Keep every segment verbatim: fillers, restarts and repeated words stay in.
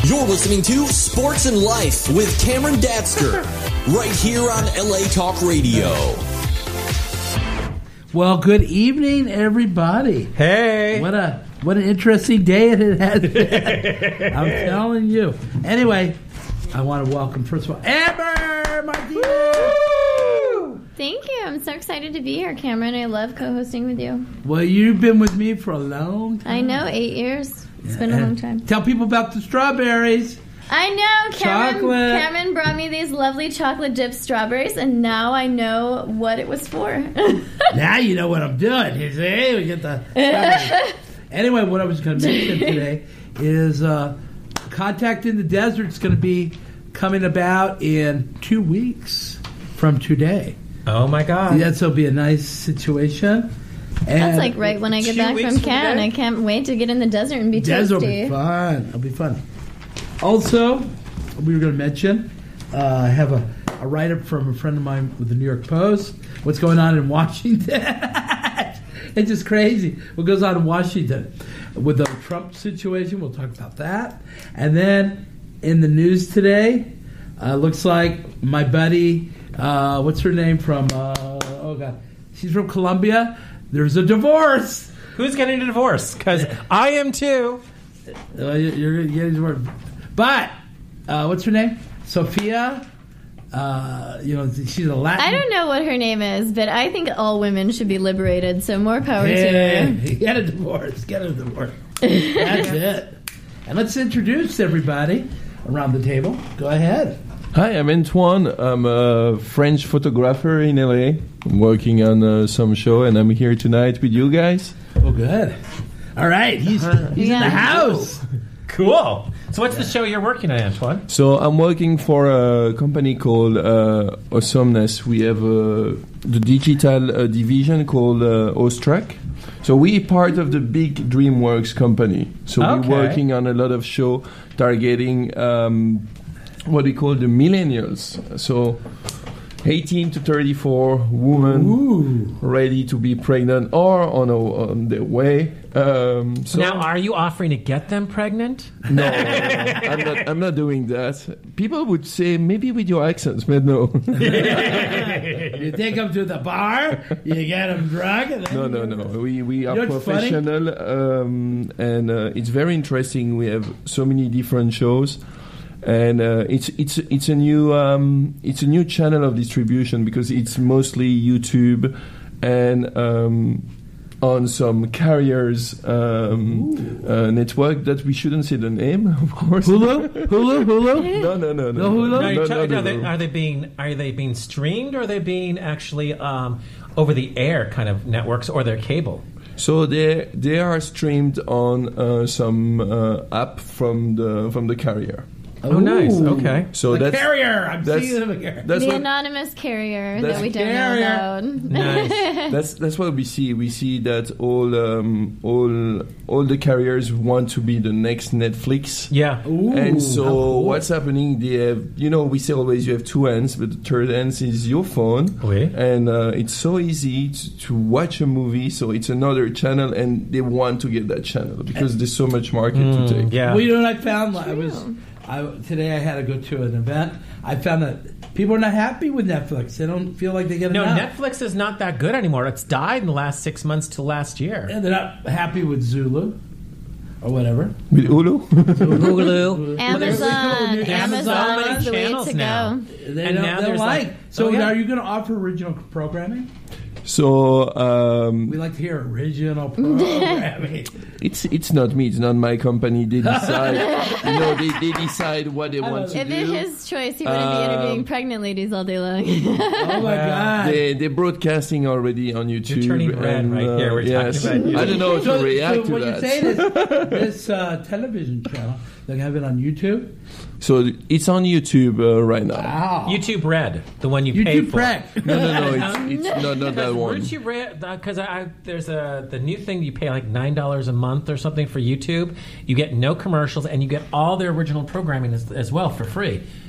You're listening to Sports and Life with Cameron Datsker, right here on L A Talk Radio. Well, good evening, everybody. Hey. What a what an interesting day it has been. I'm telling you. Anyway, I want to welcome, first of all, Amber Martinez. Thank you. I'm so excited to be here, Cameron. I love co-hosting with you. Well, you've been with me for a long time. I know, eight years. It's Yeah, been a and long time. Tell people about the strawberries. I know. Cameron, Chocolate. Cameron brought me these lovely chocolate dipped strawberries, and now I know what it was for. Now you know what I'm doing. You see, hey, we get the strawberries. Anyway, what I was going to mention today is uh, Contact in the Desert is going to be coming about in two weeks from today. Oh, my God. Yes, it'll be a nice situation. And That's like right when I get Two back weeks from from Cannes. today? I can't wait to get in the desert and be Desert will be toasty. fun. It'll be fun. Also, we were going to mention, uh, I have a, a write-up from a friend of mine with the New York Post. What's going on in Washington? It's just crazy. What goes on in Washington with the Trump situation? We'll talk about that. And then in the news today, uh, looks like my buddy, uh, what's her name from? Uh, oh God, she's from Colombia. There's a divorce. Who's getting a divorce? Because I am too. Uh, you're getting divorced. But uh, what's her name? Sophia. Uh, you know, she's a Latin. I don't know what her name is, but I think all women should be liberated, so more power to Yeah, her. get a divorce. Get a divorce. That's it. And let's introduce everybody around the table. Go ahead. Hi, I'm Antoine. I'm a French photographer in L A. I'm working on uh, some show, and I'm here tonight with you guys. Oh, good. All right, he's he's Yeah. in the house. Cool. So what's the show you're working on, Antoine? So I'm working for a company called uh, Awesomeness. We have uh, the digital uh, division called uh, Ostrack. So we're part of the big DreamWorks company. So Okay. we're working on a lot of show targeting um, what we call the millennials. So eighteen to thirty-four women Ooh. ready to be pregnant or on, a, on their way. Um, so Now, are you offering to get them pregnant? no, I'm not. I'm not doing that. People would say maybe with your accents, but no, You take them to the bar, you get them drunk. And then no, no, no. We we are You know what's funny? professional, um, and uh, it's very interesting. We have so many different shows, and uh, it's it's it's a new um, it's a new channel of distribution because it's mostly YouTube and. Um, on some carriers um, uh, network that we shouldn't say the name, of course. Hulu, Hulu, Hulu. No, no, no, no. No Hulu? No, no, you're no, ta- no, are, they, no. are they being are they being streamed or are they being actually um, over the air kind of networks or their cable? So they they are streamed on uh, some uh, app from the from the carrier. Oh, nice. Ooh. Okay. So The that's carrier. I'm that's- seeing the carrier. that's the what anonymous carrier That's that we don't carrier. know about. Nice. that's that's what we see. We see that all um, all all the carriers want to be the next Netflix. Yeah. Ooh, And so how cool. what's happening? They have, you know, we say always you have two hands, but the third hand is your phone. Oui. And uh, it's so easy to, to watch a movie. So it's another channel, and they want to get that channel because there's so much market to take. Yeah. Well, you know what I found? I was I, today. I had to go to an event. I found that people are not happy with Netflix. They don't feel like they get No, enough. Netflix is not that good anymore. It's died in the last six months to last year. And they're not happy with Zulu or whatever. With Hulu? Hulu. Amazon. There's Amazon so many is the way channels to now. go. They And don't, now they don't there's like. like- so oh, yeah. are you going to offer original programming? So um, We like to hear original programming. it's it's not me. It's not my company. They decide. you know, they, they decide what they want to If do. it's his choice, he wouldn't be Um, interviewing pregnant ladies all day long. Oh my God! They, they're broadcasting already on YouTube. turning red and, right uh, here. We're yes. talking about you. I don't know if so, to react so to what that. you're saying is this uh, television channel, they have it on YouTube. So it's on YouTube uh, right now. Wow. YouTube Red, the one you pay YouTube for. Prep. No, no, no. It's, it's not, not that one. Weren't you because I, I there's a the new thing you pay like nine dollars a month or something for YouTube. You get no commercials and you get all their original programming as, as well for free.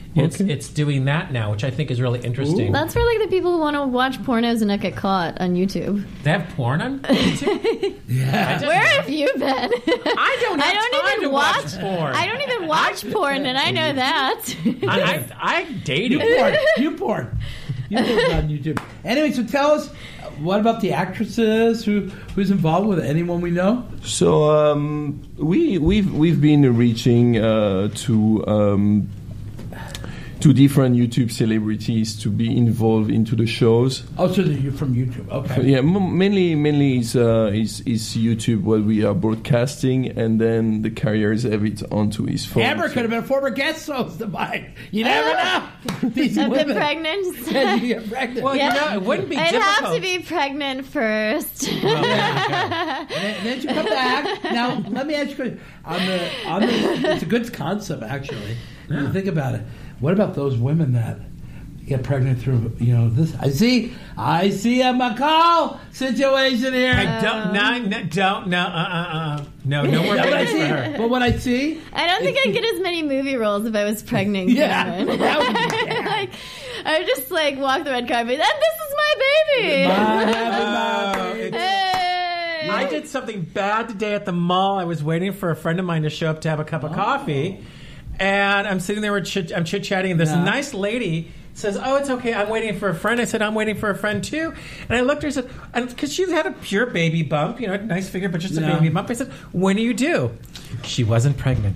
It's Okay. it's doing that now, which I think is really interesting. That's for like the people who want to watch pornos and not get caught on YouTube. They have porn on YouTube? Yeah. Where have you been? I don't have I don't time even to watch, watch porn. I don't even watch porn, and I know that. I, I, I dated. You porn. You porn. You porn on YouTube. Anyway, so tell us, uh, what about the actresses? Who Who's involved with it? Anyone we know? So um, we we've we've been reaching uh, to um, to different YouTube celebrities to be involved into the shows. Oh, so you're from YouTube. Okay. Yeah, m- mainly mainly is uh, is is YouTube what we are broadcasting, and then the carriers have it onto his phone. Amber So- could have been a former guest host of mine. You never know. These I've been women. pregnant. Yeah, you get pregnant. Well, Yeah. you know, it wouldn't be I'd difficult. have to be pregnant first. Oh, there you go. And then, and then you come back. Now, let me ask you a question. On the, on the, it's a good concept, actually. When you think about it. What about those women that get pregnant through, you know, this? I see, I see a McCall situation here. I don't, no, no, don't, no, uh, uh, uh. No, no more Yeah, but I babies see, for her. but what I see, I don't think I'd get as many movie roles if I was pregnant. yeah, Cameron. that would be bad. like, I would just like walk the red carpet, and this is my baby. My Oh, baby. Hey. I did something bad today at the mall. I was waiting for a friend of mine to show up to have a cup of coffee, and I'm sitting there, with chit- I'm chit-chatting, and this Yeah. nice lady says, "Oh, it's okay. I'm waiting for a friend." I said, "I'm waiting for a friend too." And I looked at her and said, and because she had a pure baby bump, you know, nice figure, but just a Yeah. baby bump. I said, "When are you due?" She wasn't pregnant.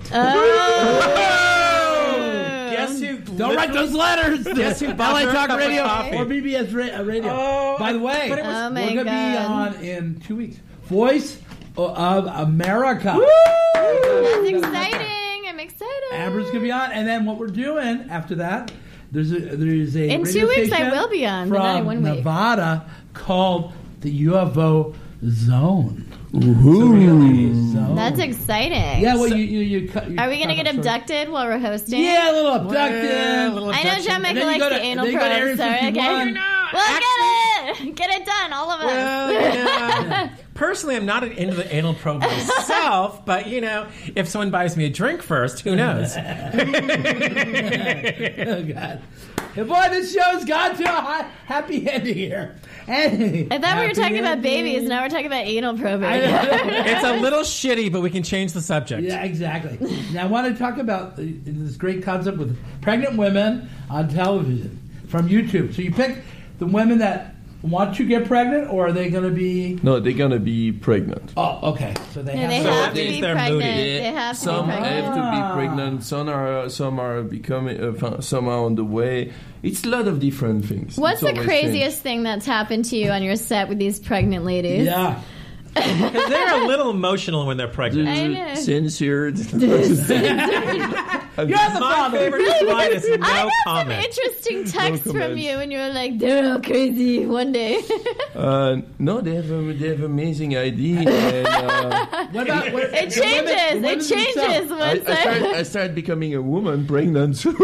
Oh. Guess who? Don't write those letters. Guess who bought L A her a Talk cup of Radio coffee? or B B S ra- uh, Radio. Oh, By the way, but it was- Oh my we're going to be God. on in two weeks. Voice of America. That's exciting. I'm excited. Amber's going to be on, and then what we're doing after that, there's a there's a In radio two weeks I station will be on, but from not in one week. Nevada called the U F O Zone. Ooh. Zone. That's exciting. Yeah, well, you you, you, cut- you Are we gonna cut get up sort of- abducted while we're hosting? Yeah, a little abducted. Yeah, a little I know abduction. John And Michael then you likes go the to- anal then you go to probes. Area Sorry, okay. fifty-one. We'll get it. Get it done, all of us. Well, you know, personally, I'm not into the anal probe myself, but you know, if someone buys me a drink first, who knows? Oh God! And boy, this show's got to a hi- happy ending here. Hey, I thought we were happy talking about ending. babies. Now we're talking about anal probing. I know. It's a little shitty, but we can change the subject. Yeah, exactly. Now I want to talk about the, this great concept with pregnant women on television from YouTube. So you pick the women that want to get pregnant, or are they going to be? No, they're gonna be pregnant. Oh, okay. So they No, have. they So have that to means be they're pregnant. moody. They have to Some be pregnant. have to be pregnant. Some are some are becoming. Uh, some are on the way. It's a lot of different things. What's It's the always craziest thing that's happened to you on your set with these pregnant ladies? Yeah. Because they're a little emotional when they're pregnant. I know. Censored. You're the My father. favorite line is no I got some comment. interesting texts from comments. you, and you were like, "They're all crazy." One day, Uh, no, they have a, they have amazing idea. And, uh, What about what, it the women- the changes. women It changes themselves? I, once I, started, I. I started becoming a woman pregnant too.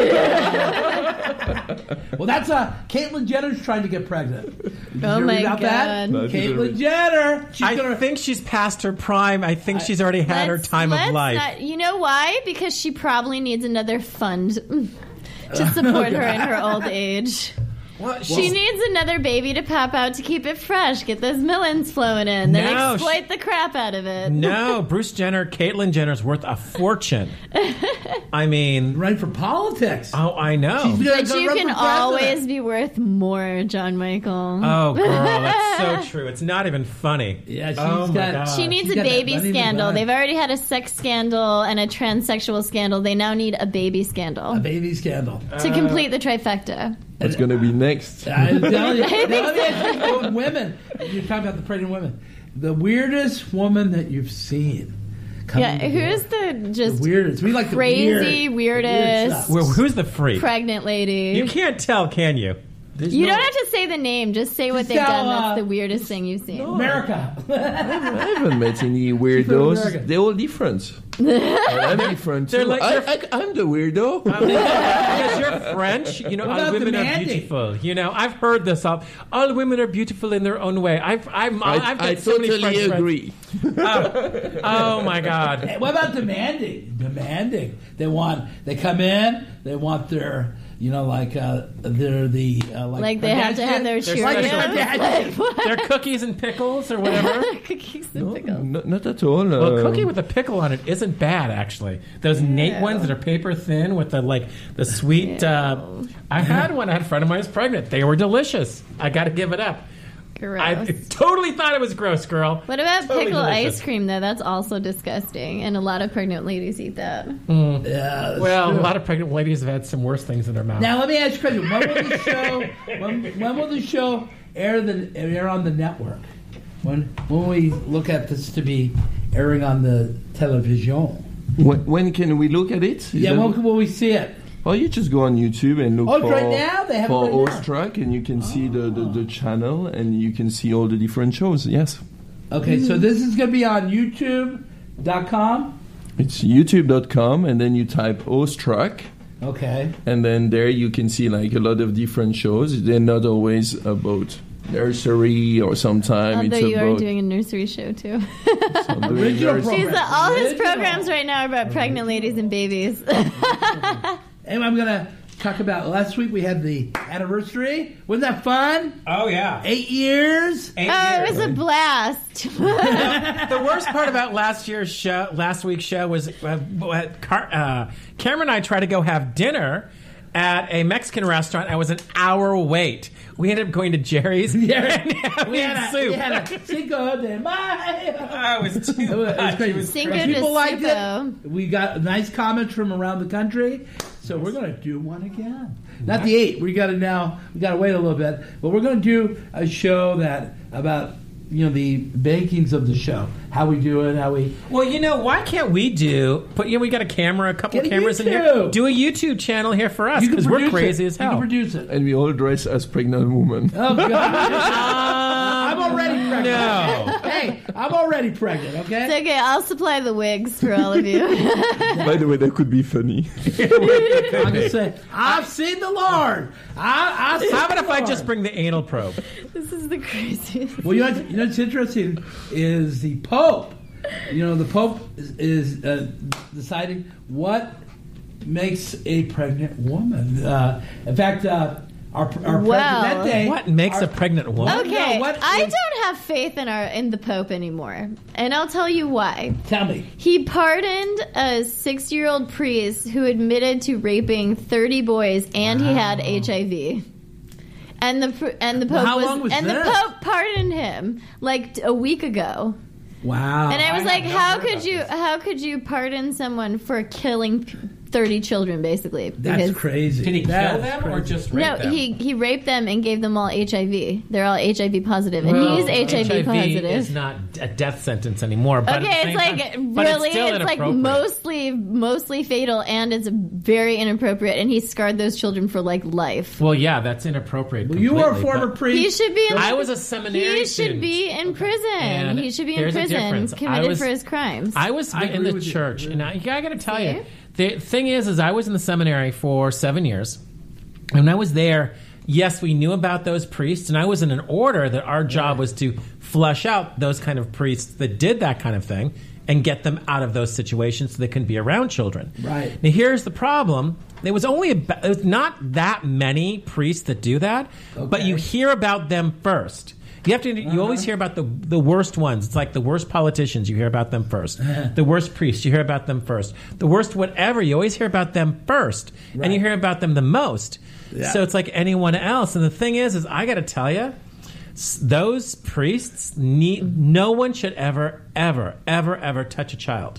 Well, that's uh, Caitlyn Jenner's trying to get pregnant. Did you Oh read my about that? God. No, I didn't Caitlyn read. Jenner. She's I gonna. think she's past her prime. I think she's already had her Let's- time of let's life. not- you know why? Because she probably needs another fund to support her in her old age. Well, She needs another baby to pop out to keep it fresh, get those millions flowing in, then No, exploit the crap out of it. No, Bruce Jenner, Caitlyn Jenner's worth a fortune. I mean, Right for politics. oh, I know. She's gonna But go you run can for president. always be worth more, John Michael. Oh, girl, that's so true. It's not even funny. Yeah, she's oh my got- God. She needs she's a got that baby money in the scandal. bank. They've already had a sex scandal and a transsexual scandal. They now need a baby scandal A baby scandal. to complete the trifecta. What's gonna be next? I'm telling you. Now, let me ask you, oh, women. You're talking about the pregnant women. The weirdest woman that you've seen. coming Yeah, to who's work. the just the weirdest? We like the crazy, weird, the weird weirdest- stuff. Well, who's the freak? pregnant lady? You can't tell, can you? There's You no- don't have to say the name. Just say what Just they've tell, done. uh, That's the weirdest thing you've seen. America. I haven't met any America. weirdos. They're all different. I'm different too. they're like- I, they're- I, I'm the weirdo. I mean, because you're French, you know, What all about women are demanding? beautiful. You know, I've heard this all. All women are beautiful in their own way. I've, I'm, I, I've got I so many totally French agree. friends. Oh, oh my God. Hey, what about demanding? Demanding. They want. They come in. They want their. You know, like uh, they're the uh, like. Like they have to have their They're Cheerios. special. Like, what? They're cookies and pickles or whatever. Cookies and No, pickles. not, not at all. Well, uh, cookie with a pickle on it isn't bad, actually. Those Nate ones that are paper thin with the like the sweet. Uh, I had one. I had a friend of mine who's pregnant. They were delicious. I got to give it up. Gross. I totally thought it was gross, girl. What about Totally pickle delicious. ice cream, though? That's also disgusting. And a lot of pregnant ladies eat that. Yeah, that's Well, true. a lot of pregnant ladies have had some worse things in their mouth. Now let me ask you a question. When will the show? When, when will the show air the air on the network? When when we look at this to be airing on the television? when, when can we look at it? Is Yeah, that- when will we see it? Well, you just go on YouTube and look Oh, for, right now? They have it for right now. Ostrack, and you can see the, the, the channel, and you can see all the different shows. Yes. Okay, so this is going to be on YouTube dot com. It's youtube dot com, and then you type Ostrack, Okay. and then there you can see like a lot of different shows. They're not always about nursery, or sometimes Although it's you are about doing a nursery show, too. some doing Original nursery. He's the, all his Original. programs right now are about pregnant ladies and babies. And I'm going to talk about last week we had the anniversary. Wasn't that fun? Oh yeah. Eight years. Eight Oh, years. it was a blast. The worst part about last year's show, last week's show, was uh, what Car- uh, Cameron and I tried to go have dinner at a Mexican restaurant. I was an hour wait. We ended up going to Jerry's Yeah. and having We had a, soup. we had a Cinco de Mayo. Oh, it was too It was, it was much. crazy. It was Cinco crazy. de People liked Supo. it. We got nice comments from around the country, so we're going to do one again. Not the eight. We got to now. We got to wait a little bit, but we're going to do a show that about you know the bakings of the show, how we do it, how we. Well, you know, why can't we do? Put you know, we got a camera, a couple Get a cameras in here. YouTube. Do a YouTube channel here for us You can because we're produce crazy it. as You hell. can produce it. And we all dress as pregnant women. Oh God! I'm already pregnant. No. Hey, I'm already pregnant. It's Okay. okay. I'll supply the wigs for all of you. By the way, that could be funny. I'm gonna say I've seen the Lord. I, I How about seen if the I Lord. just bring the anal probe? This is the craziest. Well, you know, you know what's interesting is the Pope. You know, the Pope is, is uh, deciding what makes a pregnant woman. Uh, in fact, uh, our, our Well, Presidente. What makes our- a pregnant woman? Okay, No, what I is- don't have faith in our in the Pope anymore, and I'll tell you why. Tell me. He pardoned a six-year-old priest who admitted to raping thirty boys, and he had H I V. And the pr- and the Pope Well, how was, long was and this? the Pope pardoned him like a week ago. Wow. And I was I like, have not how heard could about you this. how could you pardon someone for killing p- thirty children, basically? That's Because- crazy. Did he That's kill them or crazy. just rape No, them? he he raped them and gave them all H I V. They're all H I V positive, and Well, he's H I V positive. is not a death sentence anymore. But at the Okay, it's same like time- but really, it's, still it's like inappropriate. mostly mostly fatal, and it's very inappropriate. And he scarred those children for like life. Well, yeah, that's inappropriate. Well, you were a completely, former but priest. He should be. In, I was a seminary. He should student. be in prison. And He should be in there's a prison, difference. I committed was- for his crimes. I was I in agree the with you. church, and I, I got to tell See? you, the thing is, is I was in the seminary for seven years, and when I was there, yes, we knew about those priests, and I was in an order that our job was to flush out those kind of priests that did that kind of thing and get them out of those situations so they couldn't be around children. Right. Now, here's the problem. There was only about, there's not that many priests that do that, but Okay. you hear about them first. You have to. You always hear about the the worst ones. It's like the worst politicians. You hear about them first. The worst priests. You hear about them first. The worst whatever. You always hear about them first, and you hear about them the most. Yeah. So it's like anyone else. And the thing is, is I got to tell you, s- those priests need. No one should ever, ever, ever, ever touch a child.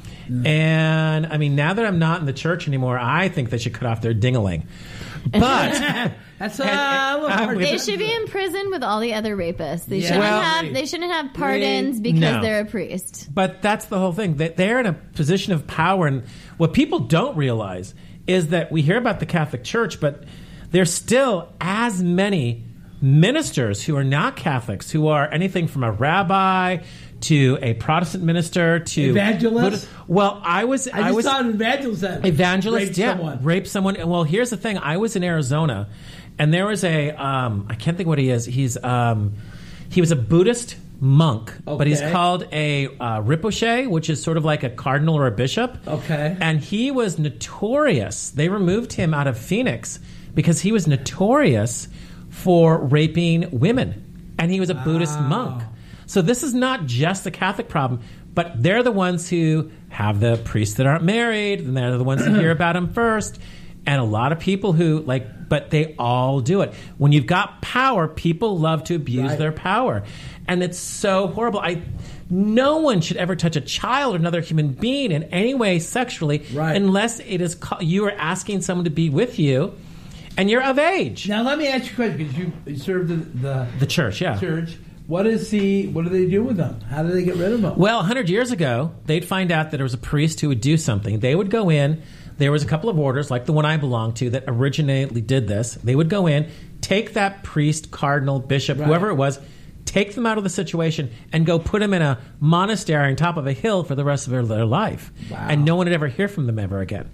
And I mean, now that I'm not in the church anymore, I think they should cut off their ding-a-ling. But That's uh, And- a little and- hard. They should be in prison with all the other rapists. They Yeah. shouldn't Well- have. They shouldn't have pardons because No. they're a priest. But that's the whole thing. That they're in a position of power, and what people don't realize is that we hear about the Catholic Church, but there's still as many ministers who are not Catholics, who are anything from a rabbi to a Protestant minister to evangelist. Buddhist. Well, I was I I, just was saw an evangelist that evangelist, raped yeah, someone. rape someone. And well, here's the thing: I was in Arizona, and there was a um, I can't think what he is. He's um, he was a Buddhist monk, but he's Okay. called a uh, Rinpoche, which is sort of like a cardinal or a bishop. Okay. And he was notorious. They removed him out of Phoenix because he was notorious for raping women, and he was a Buddhist monk. So this is not just the Catholic problem, but they're the ones who have the priests that aren't married, and they're the ones who hear about them first. And a lot of people who like, but they all do it. When you've got power, people love to abuse Right. their power, and it's so horrible. I, no one should ever touch a child or another human being in any way sexually, Right. unless it is ca- you are asking someone to be with you, and you're of age. Now let me ask you a question because you, you served the, the The church, yeah. church. What is the? What do they do with them? How do they get rid of them? Well, one hundred years ago, they'd find out that there was a priest who would do something. They would go in. There was a couple of orders, like the one I belonged to, that originally did this. They would go in, take that priest, cardinal, bishop, Right. whoever it was, take them out of the situation, and go put them in a monastery on top of a hill for the rest of their, their life. Wow. And no one would ever hear from them ever again.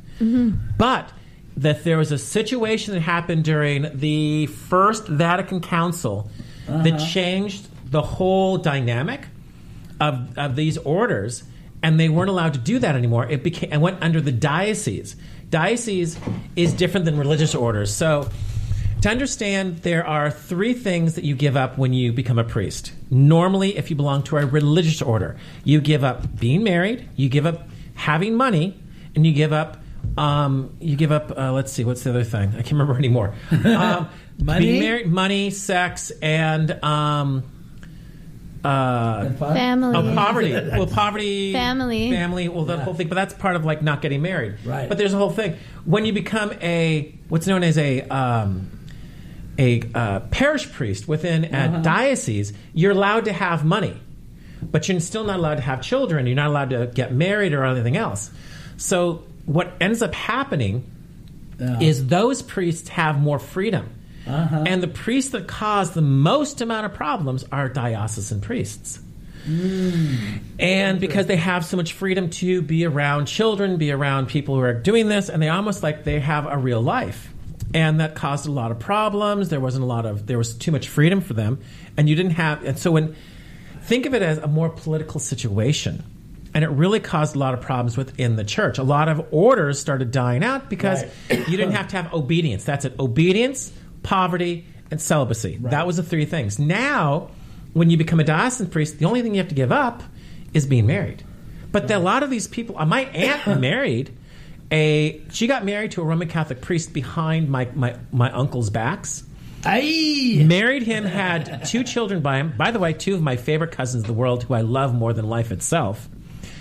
But that there was a situation that happened during the First Vatican Council that changed the whole dynamic of, of these orders, and they weren't allowed to do that anymore. It became it went under the diocese. Diocese is different than religious orders. So to understand, there are three things that you give up when you become a priest. Normally, if you belong to a religious order, you give up being married, you give up having money, and you give up um, you give up uh, let's see, what's the other thing? I can't remember anymore. Um, Money? being married, money, sex, and um, uh, And fun? Family. Oh, poverty. Well, poverty. Family. Family. Well, that Yeah. whole thing. But that's part of like not getting married. Right. But there's a whole thing. When you become a what's known as a um, a uh, parish priest within a Uh-huh. diocese, you're allowed to have money, but you're still not allowed to have children. You're not allowed to get married or anything else. So what ends up happening Yeah. is those priests have more freedom. Uh-huh. And the priests that cause the most amount of problems are diocesan priests. And because they have so much freedom to be around children, be around people who are doing this, and they almost like they have a real life. And that caused a lot of problems. There wasn't a lot of, there was too much freedom for them. And you didn't have, and so when, think of it as a more political situation. And it really caused a lot of problems within the church. A lot of orders started dying out because Right. you didn't have to have obedience. That's it. Obedience, poverty, and celibacy. That was the three things. Now, when you become a diocesan priest, the only thing you have to give up is being married. But the, a lot of these people, uh, my aunt married a, she got married to a Roman Catholic priest behind my, my, my uncle's backs. Aye. Married him, had two children by him. By the way, two of my favorite cousins in the world who I love more than life itself.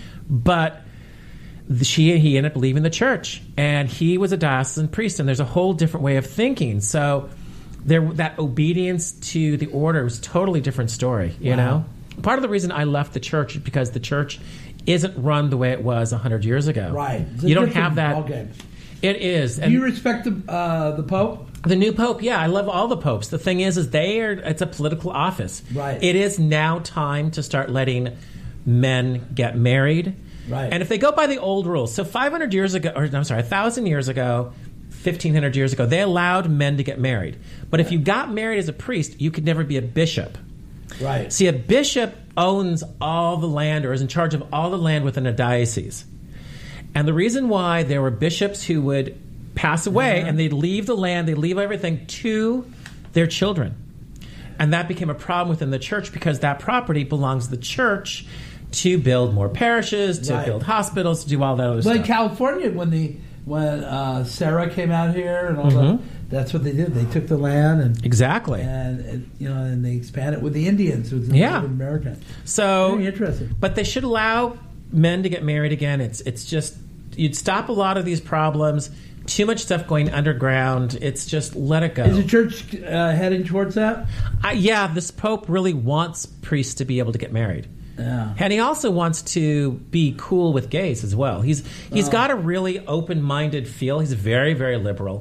But the, she he ended up leaving the church, and he was a diocesan priest, and there's a whole different way of thinking. So there, that obedience to the order was a totally different story, you Wow. know? Part of the reason I left the church is because the church isn't run the way it was one hundred years ago. Right. It's a You don't different have that. ballgame. It is. Do And you respect the uh, the Pope? the new pope, yeah, I love all the popes. The thing is, is they are, it's a political office. Right. It is now time to start letting men get married. Right. And if they go by the old rules, so five hundred years ago, or I'm sorry, one thousand years ago, fifteen hundred years ago, they allowed men to get married. But if you got married as a priest, you could never be a bishop. Right. See, a bishop owns all the land or is in charge of all the land within a diocese. And the reason why there were bishops who would pass away Uh-huh. and they'd leave the land, they'd leave everything to their children. And that became a problem within the church because that property belongs to the church to build more parishes, to Right. build hospitals, to do all that other Like stuff. California, when the when uh, Sarah came out here and all Mhm. that, that's what they did. They took the land and Exactly. and, and you know and they expanded with the Indians, with the Yeah. Native American. So, Very interesting. but they should allow men to get married again. It's it's just you'd stop a lot of these problems. Too much stuff going underground. It's just let it go. Is the church uh, heading towards that? Uh, yeah, this pope really wants priests to be able to get married. Yeah. And he also wants to be cool with gays as well. He's he's Oh. got a really open-minded feel. He's very, very liberal.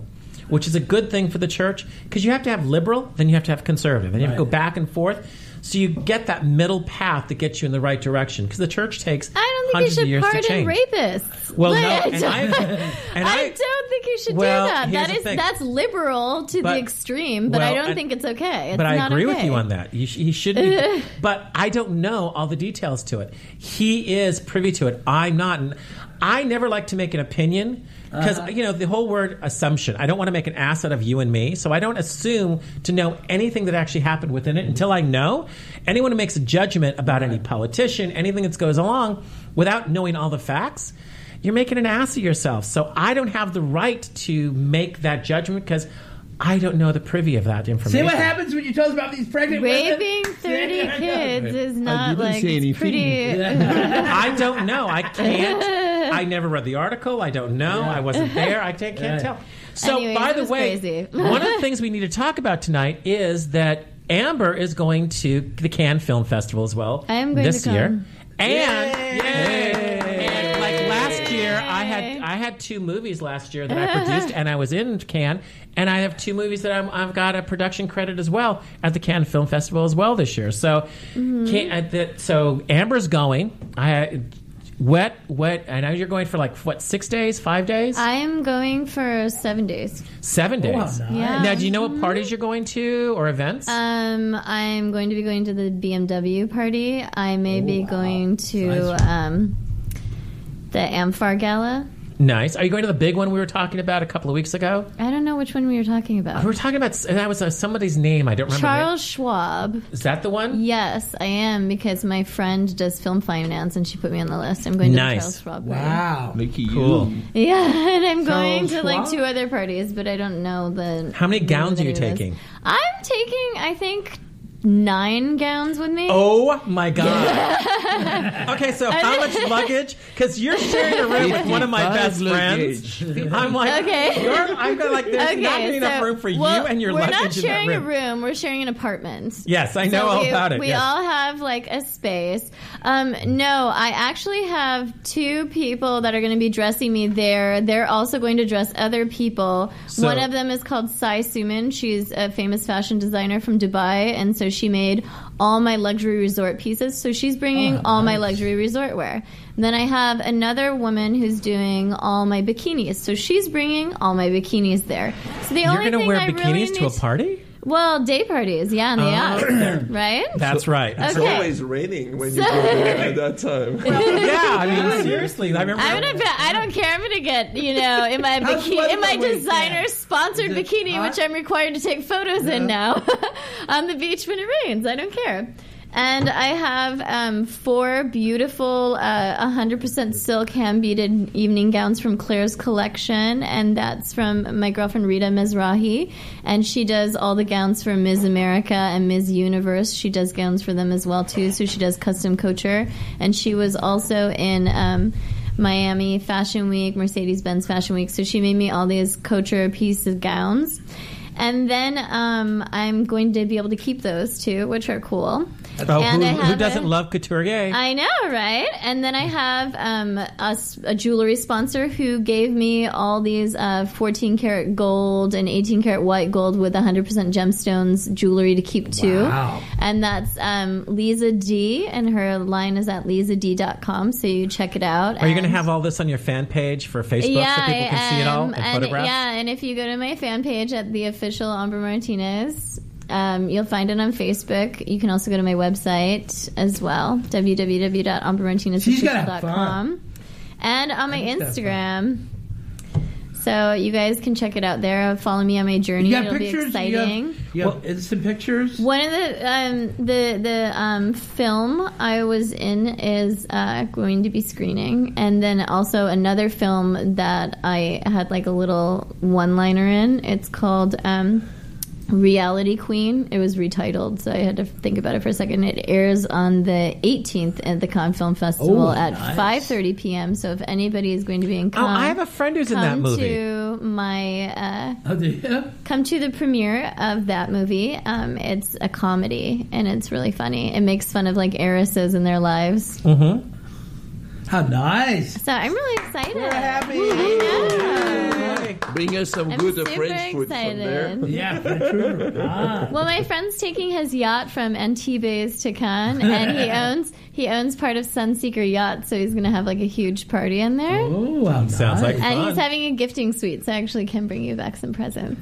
which is a good thing for the church because you have to have liberal, then you have to have conservative, and you have to Right. go back and forth. So you get that middle path that gets you in the right direction because the church takes I don't think hundreds you of should years to pardon change. rapists. Well, Like, no, I and don't- I, and I I, don't think you should Well, do that. here's That the is thing. that's liberal to But- the extreme, but I well, don't and- think it's okay. It's but I not agree with okay. you on that. You, sh- he shouldn't. Be, but I don't know all the details to it. He is privy to it. I'm not. And I never like to make an opinion because Uh-huh. you know the whole word assumption. I don't want to make an ass out of you and me, so I don't assume to know anything that actually happened within it until I know. Anyone who makes a judgment about any politician, anything that goes along, without knowing all the facts, you're making an ass of yourself. So I don't have the right to make that judgment because I don't know the privy of that information. See what happens when you tell us about these pregnant women? Raping thirty kids is not didn't like say it's anything. pretty. I don't know. I can't. I never read the article. I don't know. I wasn't there. I can't, can't Yeah. tell. So, Anyways, by it the was way, crazy. one of the things we need to talk about tonight is that Amber is going to the Cannes Film Festival as well. I am going this to year. come. And yay! And like last year, I had I had two movies last year that I produced, and I was in Cannes. And I have two movies that I'm, I've got a production credit as well at the Cannes Film Festival as well this year. So, can, uh, that, so Amber's going. I wet, wet. I know you're going for like what six days, five days, I am going for seven days. seven days. Oh, nice. Yeah. Now, do you know what parties you're going to or events? Um, I'm going to be going to the B M W party. I may be wow. going to Nice. um, the Amphar Gala. Nice. Are you going to the big one we were talking about a couple of weeks ago? I don't know which one we were talking We about. were talking about that was uh, somebody's name. I don't remember. Charles Schwab. the name. Is that the one? Yes, I am because my friend does film finance and she put me on the list. I'm going to Nice. the Charles Schwab party. Wow. Lucky Cool. you. Yeah, and I'm going Charles to like Schwab? two other parties, but I don't know the. How many names gowns of are you any of those. taking? I'm taking, I think, nine gowns with me. Oh my god! Okay, so how much luggage? Because you're sharing a room with one of my best luggage. friends. I'm like, Okay. You're, I'm going like, there's Okay, not enough so- room for well, you and your we're luggage not sharing in a that room. room. We're sharing an apartment. Yes, I know So all we, about it. We yes. all have like a space. Um, no, I actually have two people that are going to be dressing me there. They're also going to dress other people. So- One of them is called Sai Suman. She's a famous fashion designer from Dubai, and so she made all my luxury resort pieces. So she's bringing Oh, all my nice. luxury resort wear. And then I have another woman who's doing all my bikinis. So she's bringing all my bikinis there. So the You're only going to thing wear I bikinis really to a need- party? Well, day parties, yeah, in the Oh. app, right? That's right. It's Okay. always raining when you So- go there at that time. Yeah, I mean, seriously. I remember. I'm gonna. Be, I don't care. I'm gonna get you know in my How's the bikini, weather in my that way, designer Kat? sponsored Is it bikini, hot? which I'm required to take photos in now on the beach when it rains. I don't care. And I have um, four beautiful uh, one hundred percent silk hand-beaded evening gowns from Claire's collection, and that's from my girlfriend Rita Mizrahi, and she does all the gowns for Miz America and Miz Universe. She does gowns for them as well too, so she does custom couture, and she was also in um, Miami Fashion Week, Mercedes-Benz Fashion Week, so she made me all these couture piece of gowns. And then um, I'm going to be able to keep those too, which are cool. Oh, And who, I who have doesn't a- love couturier? I know, right? And then I have um, a, s- a jewelry sponsor who gave me all these uh, fourteen karat gold and eighteen karat white gold with one hundred percent gemstones jewelry to keep too. Wow. And that's um, Lisa D, and her line is at lisa d dot com, so you check it out. Are you going to And- have all this on your fan page for Facebook yeah, so people can I see it all am. and, and photographs? Yeah, and if you go to my fan page at the official Amber Martinez, um, you'll find it on Facebook. You can also go to my website as well, w w w dot amber martinez She's official gotta dot have com, and on my think that's Instagram. So you guys can check it out there. Follow me on my journey. You got It'll pictures? be exciting. You have, you have instant pictures? One of the um, the the um, film I was in is uh, going to be screening, and then also another film that I had like a little one-liner in. It's called um, Reality Queen. It was retitled, so I had to think about it for a second. It airs on the eighteenth at the Cannes Film Festival Oh, at nice. five thirty p.m. So if anybody is going to be in Cannes, Oh, I have a friend who's in that come movie. to my. Uh, Oh, do you? come to the premiere of that movie. Um, it's a comedy and it's really funny. It makes fun of like heiresses and their lives. How nice. So I'm really excited. We're happy. I know. Hey. Bring us some I'm good uh, super French food from there. excited. Yeah, French food. Ah. Well, my friend's taking his yacht from Antibes to Cannes, and he owns he owns part of Sunseeker Yacht, so he's going to have like a huge party in there. Oh, wow, Sounds like And fun. he's having a gifting suite, so I actually can bring you back some presents.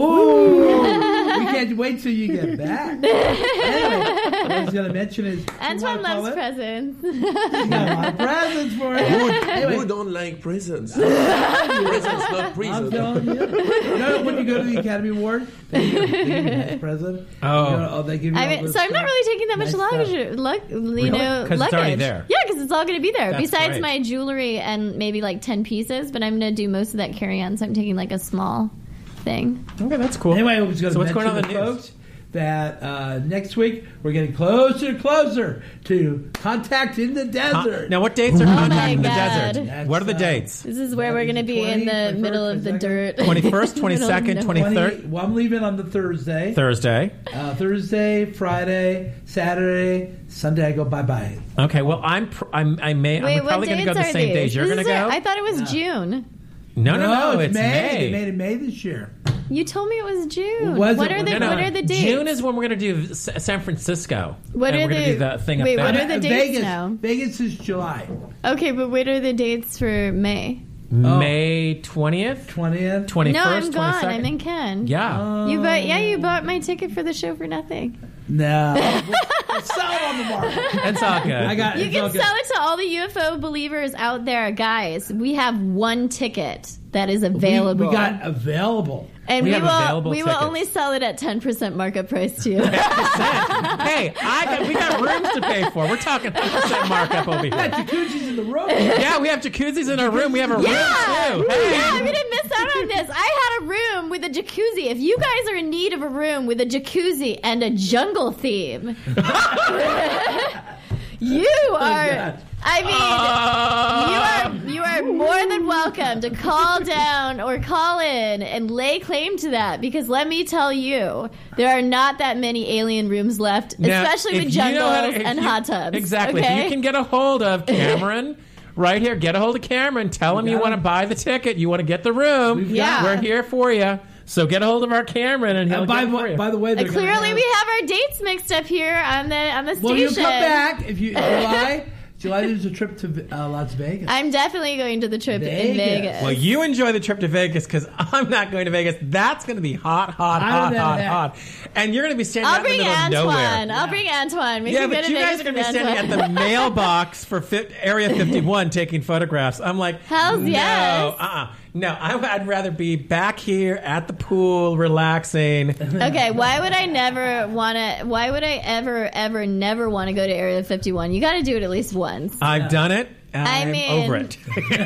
Oh, we can't wait till you get back. Anyway, what I was going to mention is Antoine loves presents. He's got a lot of presents for you. Who, Anyway. who don't like presents? Presents, not I'm prison. telling you. You know, when you go to the Academy Award, they give you, they give you a nice present. Oh. You know, oh, they give you I all mean, this so I'm not stuff. really taking that much Nice luggage, lug, you know, 'Cause it's luggage. already there. Yeah, because it's all going to be there. That's Besides great. my jewelry and maybe like ten pieces, but I'm going to do most of that carry-on, so I'm taking like a small thing. Okay, that's cool. Anyway, I was going so to what's going on in mention the to news? folks that uh, next week we're getting closer and closer to Contact in the Huh? Desert. Now, what dates are Oh Contact my in the God. Desert? That's, What are the uh, dates? This is where we're going to be in twenty, the twenty-first, middle of the twenty-second. dirt. twenty-first, Middle of twenty-second, nowhere. twenty-third? twenty, well, I'm leaving on the Thursday. Thursday. Uh, Thursday, Friday, Saturday, Sunday. I go bye bye. Okay, well, I'm pr- I'm I may Wait, I'm what probably going to go dates the are same these? days you're This going to is go. it. I thought it was June. no, no, no, it's it's May. May. They made it May this year. You told me it was June. Was what it? are the No, no. What are the dates? June is when we're going to do S- San Francisco. What and are we're going to the- do the thing wait, up what there. are the Uh, dates Vegas, now? Vegas is July Okay, but what are the dates for May? May twentieth, twentieth. twenty-first, No, I'm gone. twenty-second. I'm in Cannes. Yeah. You bought, yeah, you bought my ticket for the show for nothing. No, we'll sell it on the market. It's all good. I got. You it's all can good. sell it to all the U F O believers out there, guys. We have one ticket that is We- available, We, got available. and we we, have will available we tickets. will only sell it at ten percent markup price to you. Hey, I got, we got rooms to pay for. We're talking ten percent markup over We got here. jacuzzis in the room. Yeah, we have jacuzzis in our room. We have a room Yeah, too. Hey. yeah, I'm gonna miss out on this. I had a room with a jacuzzi. If you guys are in need of a room with a jacuzzi and a jungle theme, you are. God. I mean, you are you are more than welcome to call down or call in and lay claim to that. Because let me tell you, there are not that many alien rooms left, Now, especially if with you know how to- jungles if and you- hot tubs. Exactly. Okay? If you can get a hold of Cameron. Right here, get a hold of Cameron. Tell him you got want to him. buy the ticket. You want to get the room. We've got We're him. here for you. So get a hold of our Cameron, and he'll And by, get it for the- you. by the way, Uh, they're gonna clearly, have- we have our dates mixed up here on the on the station. Well, you come back if you July. July there's a trip to uh, Las Vegas. I'm definitely going to the trip in Vegas. Vegas. Well, you enjoy the trip to Vegas because I'm not going to Vegas. That's going to be hot, hot, I hot, don't know hot, that. hot. And you're going to be standing I'll out in the bring middle of nowhere. Antoine. I'll bring Antoine. We Yeah, can go but to you guys Vegas are going to be with standing at Antoine. the mailbox for fi- Area fifty-one taking photographs. I'm like, Hells no, yes. uh-uh. No, I, I'd rather be back here at the pool, relaxing. Okay, why would I never want to? Why would I ever, ever, never want to go to Area fifty-one? You got to do it at least once. I've done it. I I'm mean- over it.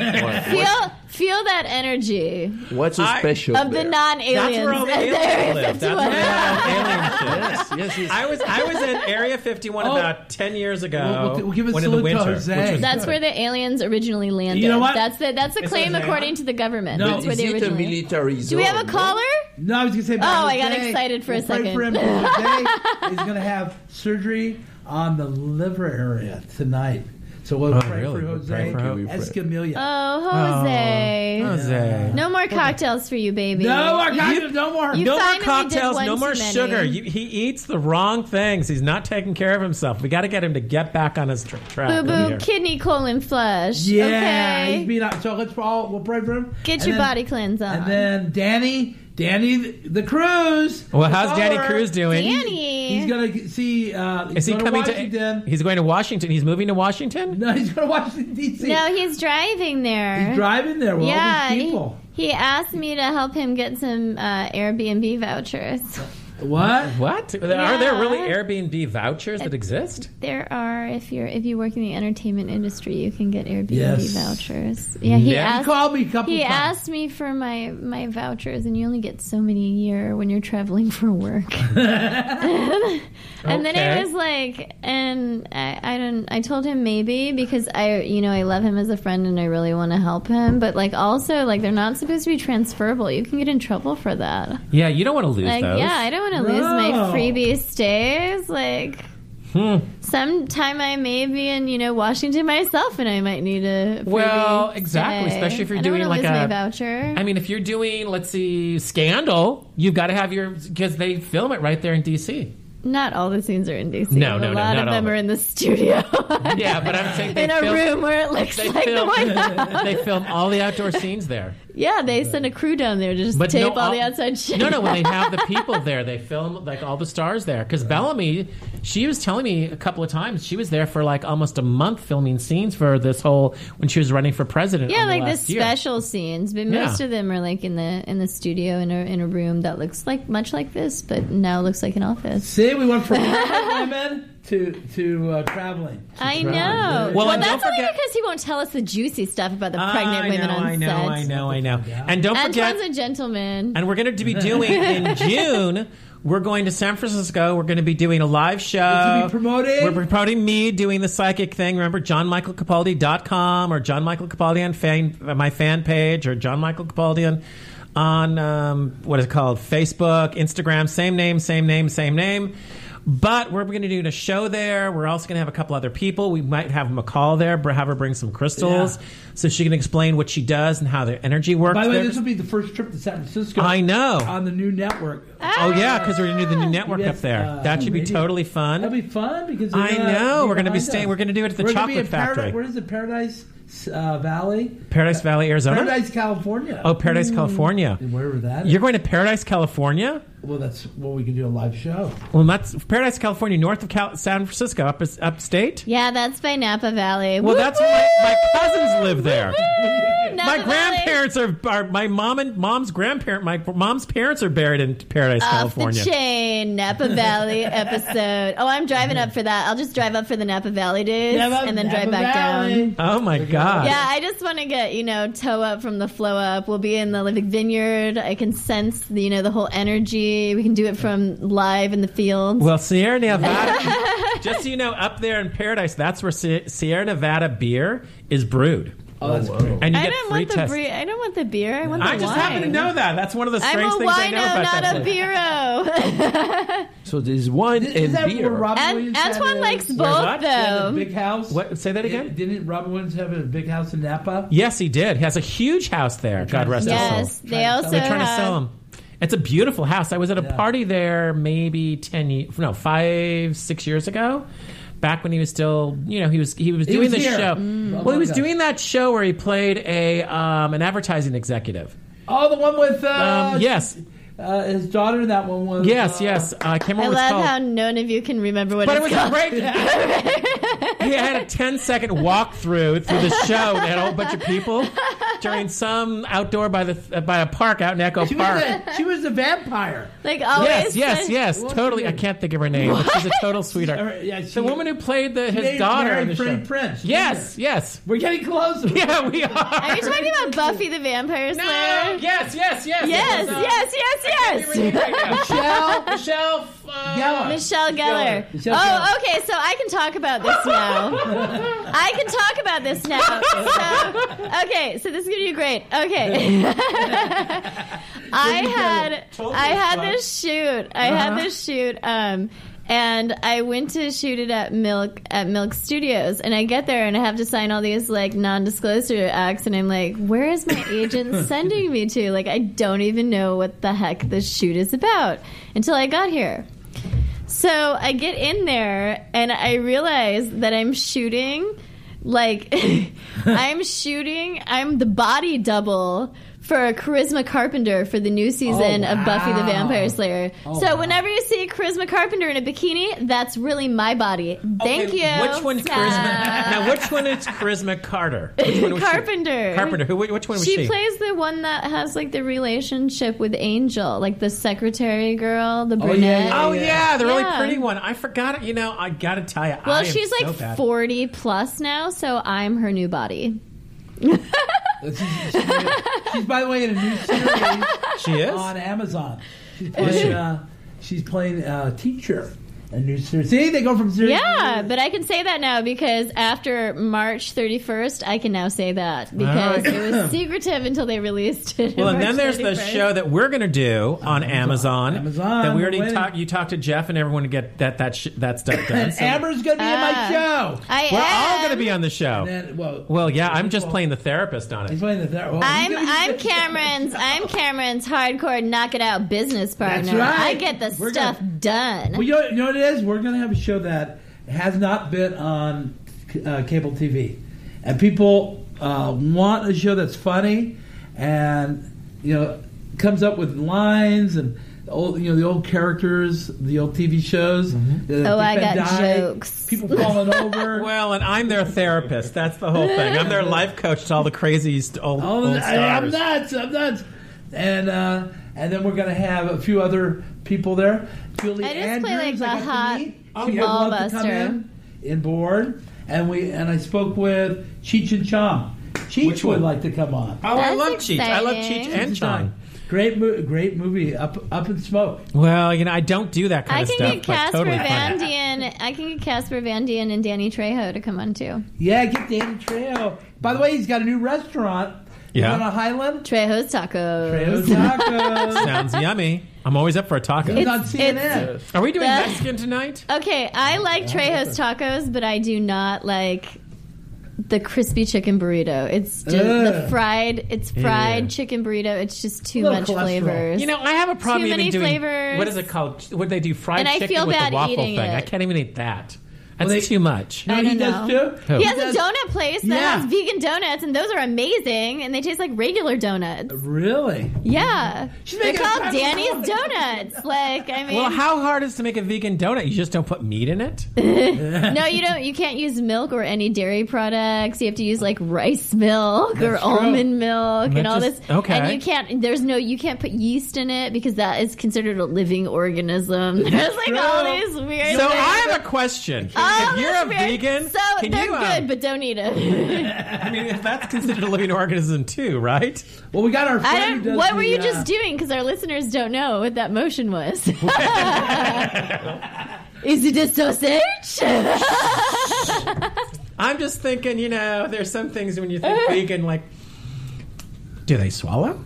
Feel, feel that energy What's so I- special of the there? non-aliens. That's where all the at aliens Area live. That's where fifty-one. all the alien shit. Yes, yes, yes. I was I was in Area fifty-one Oh. about ten years ago. We'll- we'll- we'll give a when in the salute to winter, Jose. which was That's good. where the aliens originally landed. You know what? That's the that's the Is claim it according there? to the government. No. That's where Is they it a originally. military zone? Do we have a no? caller? No, I was going to say. Oh, I got Jose, excited for a we'll pray second. For him. Jose is going to have surgery on the liver area tonight. So we'll Oh, pray really? for We'll Jose pray for him. Escamilla. Oh, Jose. Oh, Jose. No more cocktails for you, baby. no more You- cocktails, no more. you- No more finally did cocktails, one no too more many. sugar. You, he eats the wrong things. He's not taking care of himself. We got to get him to get back on his tr- track. Boo over boo, here. kidney, colon, flush. Yeah, Okay. he's being out. So let's all we'll pray for him. Get And your then- body cleanse on. And then Danny, Danny the, the Cruz. Well, how's the Danny follower, Cruz doing? Danny. He's gonna g- see. Uh, he's Is he going coming to Washington. to? He's going to Washington. He's moving to Washington. No, he's going to Washington D C. No, he's driving there. He's driving there with yeah, all these he, people. he asked me to help him get some uh, Airbnb vouchers. What? What? Are Yeah. there really Airbnb vouchers that exist? There are, if you're if you work in the entertainment industry, you can get Airbnb Yes. vouchers. Yeah, he Yeah. He asked. called me a couple He times. asked me for my my vouchers, and you only get so many a year when you're traveling for work. And then I Okay. was like, and I, I don't. I told him maybe because I, you know, I love him as a friend and I really want to help him. But like, also, like, they're not supposed to be transferable. You can get in trouble for that. Yeah, you don't want to lose Like, those. yeah, I don't want to lose my No. freebie stays. Like, Hmm. Sometime I may be in, you know, Washington myself, and I might need a free Well, stay. exactly, especially if you're I don't doing wanna like lose my a- voucher. I mean, if you're doing, let's see, Scandal, you've got to have your, because they film it right there in D C. Not all the scenes are in D C. No, a no, no, lot not of them all are of in the studio. Yeah, but I'm saying they in a film, room where it looks they like film, the White House. they film all the outdoor scenes there. Yeah, they send a crew down there to just But tape no, all, all- the outside shit. No, no, when they have the people there, they film like all the stars there. Because Bellamy, she was telling me a couple of times she was there for like almost a month filming scenes for this whole when she was running for president. Yeah, on the like the last year. special scenes, but most Yeah. of them are like in the in the studio in a in a room that looks like much like this, but now looks like an office. See, we went from pregnant women to to uh, traveling. I know. Well, Well, and that's don't only forget- because he won't tell us the juicy stuff about the pregnant I women know, on I know, set. I know, I know. And don't forget, Antoine's a gentleman. and we're going to be doing in June. We're going to San Francisco. We're going to be doing a live show. To be promoting? We're promoting me doing the psychic thing. Remember, john michael capaldi dot com or John Michael Capaldi on fan, my fan page, or John Michael Capaldi on, on um, what is it called? Facebook, Instagram. Same name, same name, same name. But we're going to do a show there. We're also going to have a couple other people. We might have McCall there, br- have her bring some crystals Yeah. so she can explain what she does and how the energy works. By the way, there. this will be the first trip to San Francisco. I know. On the new network. Oh yeah, because we're gonna do the new network Yes, up there. uh, that should be radio. totally fun. That'll be fun because they're I gonna know. be We're gonna be behind staying. us. We're gonna do it at the We're gonna be Chocolate in Paradise- Factory, Where is it? Paradise uh, Valley, Paradise Valley, Arizona. Paradise, California. Oh, Paradise, California. Wherever that is. You're going to Paradise, California? Well, that's what we can do a live show. Well, that's Paradise, California, north of Cal- San Francisco, up upstate. Yeah, that's by Napa Valley. Well, Woo that's woo! where my, my cousins live there. Napa My Valley. grandparents are, are my mom and mom's grandparent. My mom's parents are buried in Paradise, Off California. the chain, Napa Valley episode. Oh, I'm driving up for that. I'll just drive up for the Napa Valley days Napa- and then Napa drive back Valley. down. Oh my God! Yeah, I just want to get, you know, toe up from the flow up. We'll be in the living vineyard. I can sense, the, you know, the whole energy. We can do it from live in the fields. Well, Sierra Nevada, just so you know, up there in Paradise, that's where Si- Sierra Nevada beer is brewed. Oh, that's cool. And you I get don't free want the tests. bre- I don't want the beer. I want the I just wine. happen to know that. That's one of the I'm strange a things I wino, know about not that a place. beero. So there's wine Is and that beer. where Robin An- Williams had Antoine his- likes Where both, what? He had a though. big house. What? Say that again? Didn't Robin Williams have a big house in Napa? Yes, he did. He has a huge house there. God rest his Yes, soul. they Trying to also sell- They're trying to have. sell him. It's a beautiful house. I was at a Yeah. party there maybe ten, ye- no, five, six years ago. Back when he was still, you know, he was he was He doing was the here. show. Mm. Well, he was Okay. doing that show where he played a um, an advertising executive. Oh, the one with uh, Um, yes, uh, his daughter. in That one was yes, uh, yes. Uh, I can't I remember what it's love called. how none of you can remember what But it it's was a called. great. He had a ten second walkthrough through the show. They had a whole bunch of people during some outdoor by the by a park out in Echo She was, Park. a, she was a vampire. Like always. Yes, yes, said- yes. What's Totally. her I name? can't think of her name, but she's a total sweetheart. Or, yeah, she- The woman who played the, his She daughter married on the Freddie show. Prinze. Yes, yes. We're getting closer. Yeah, we are. Are you talking about Buffy the Vampire Slayer? No, yes, yes, yes. Yes, It was, uh, yes, yes, Michelle, yes. Michelle Michelle. Uh, Geller. Michelle Gellar. Michelle Oh, Gellar. okay. So I can talk about this now. I can talk about this now. So, okay. So this is gonna be great. Okay. I had Totally I had fun. this shoot. I Uh-huh. had this shoot. Um, and I went to shoot it at Milk at Milk Studios, and I get there and I have to sign all these like non-disclosure acts, and I'm like, where is my agent sending me to? Like, I don't even know what the heck this shoot is about until I got here. So I get in there and I realize that I'm shooting, like, I'm shooting, I'm the body double for Charisma Carpenter for the new season Oh, of Buffy the wow. Vampire Slayer. Oh, so wow. whenever you see Charisma Carpenter in a bikini, that's really my body. Thank Okay, you. Which one's Sam. Charisma? Now, which one is Charisma Carter? Which one was she? Carpenter. Carpenter. Who? Which one was She, she? plays the one that has like the relationship with Angel, like the secretary girl, the Oh, yeah, brunette. yeah, Oh yeah, the really Yeah. pretty one. I forgot it. You know, I gotta tell you. Well, I am she's so like bad. forty plus now, so I'm her new body. She's, she's, she's, by the way, in a new series She is. on Amazon. She's Is playing. she? Uh, she's playing a teacher. a new series. See, they go from series. Yeah, to but I can say that now because after March thirty-first, I can now say that because right. it was secretive until they released it. Well, and March then there's the thirty-first. show that we're going to do on Amazon. Amazon, That we we're already waiting. talked. You talked to Jeff and everyone to get that that sh- that stuff done. And So Amber's going to be in my Ah. show. I we're am. all going to be on the show. And then, well, Well, yeah, I'm just playing the therapist on He's it. playing the third. Well, I'm he's gonna I'm be- Cameron's I'm Cameron's hardcore knock it out business partner. That's right. I get the We're stuff gonna- done. Well, you know, you know what it is? We're going to have a show that has not been on uh, cable T V. And people uh, want a show that's funny and, you know, comes up with lines and old, you know, the old characters, the old T V shows. Mm-hmm. Oh, I got jokes. People falling over. Well, and I'm their therapist. That's the whole thing. I'm their life coach to all the crazy st- old, All old the, I, I'm stars. nuts. I'm nuts. And uh, and then we're going to have a few other people there. Julie I just Andrews, play, like, I the got to hot meet. Oh, She yeah. would love to come ballbuster. in, in board. And we and I spoke with Cheech and Chong. Cheech Which would one? like to come on. Oh, I That's love Cheech. I love exciting. Cheech and Chong. Great, mo- great movie. Up, up in smoke. Well, you know, I don't do that kind I of can stuff. get but Casper totally Van fun. Dien. I can get Casper Van Dien and Danny Trejo to come on too. Yeah, get Danny Trejo. By the way, he's got a new restaurant. Yeah. On a Highland. Trejo's Tacos. Trejo Tacos. Sounds yummy. I'm always up for a taco. He's It's- on C N N. it's- Are we doing That's- Mexican tonight? Okay, I like Trejo's Tacos, but I do not like the crispy chicken burrito. It's just the Ugh. fried. It's fried Yeah. chicken burrito. It's just too Little much cholesterol. flavors. You know, I have a problem Too even many doing flavors. what is it called? What do they do? Fried And I chicken feel with bad the waffle eating thing. it. I can't even eat that. That's Well, they- too much. You know I what he don't does know. too? Who? He has does- a donut place that Yeah. has vegan donuts, and those are amazing, and they taste like regular donuts. Really? Yeah, She's they're making a called private Danny's donut. Donuts. Like, I mean, Well, how hard is it to make a vegan donut? You just don't put meat in it? no, you don't. You can't use milk or any dairy products. You have to use like rice milk or That's true. almond milk That and all just- this. okay. And you can't. There's no. You can't put yeast in it because that is considered a living organism. There's like all true. these weird. So things. I have a question. Oh, if you're a that's weird. vegan, so can they're you? uh, good, but don't eat it. I mean, if that's considered a living organism too, right? Well, we got our friend I who don't. does What were the, you uh, just doing? Because our listeners don't know what that motion was. Is it a sausage? I'm just thinking, you know, there's some things when you think vegan, like, do they swallow?